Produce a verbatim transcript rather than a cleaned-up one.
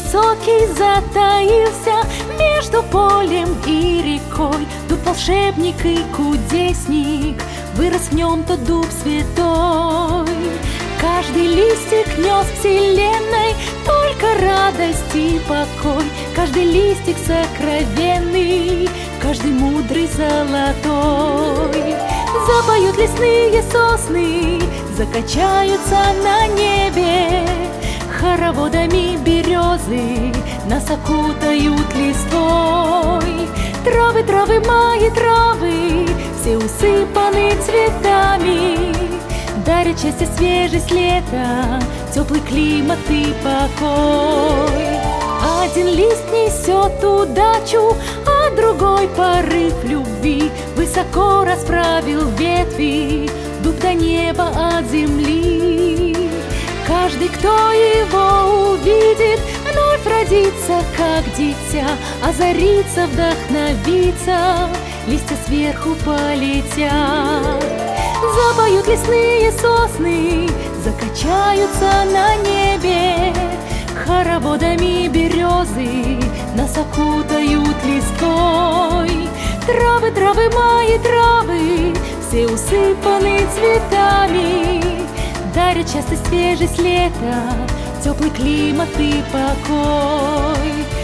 высокий затаился между полем и рекой. Дуб волшебник и кудесник, вырос в нем тот дуб святой. Каждый листик нес вселенной только радость и покой. Каждый листик сокровенный, каждый мудрый золотой. Запоют лесные сосны, закачаются на небе. Хороводами березы нас окутают листвой. Травы, травы, мои травы, все усыпаны цветами, дарят счастье, свежесть лета, теплый климат и покой. Один лист несет удачу, а другой порыв любви. Высоко расправил ветви дуб до неба от земли. Каждый, кто его увидит, вновь родится, как дитя, озарится, вдохновится, листья сверху полетят. Запоют лесные сосны, закачаются на небе. Хороводами березы нас окутают листвой. Травы, травы, мои травы, все усыпаны цветами, дарят часто свежесть лета, теплый климат и покой.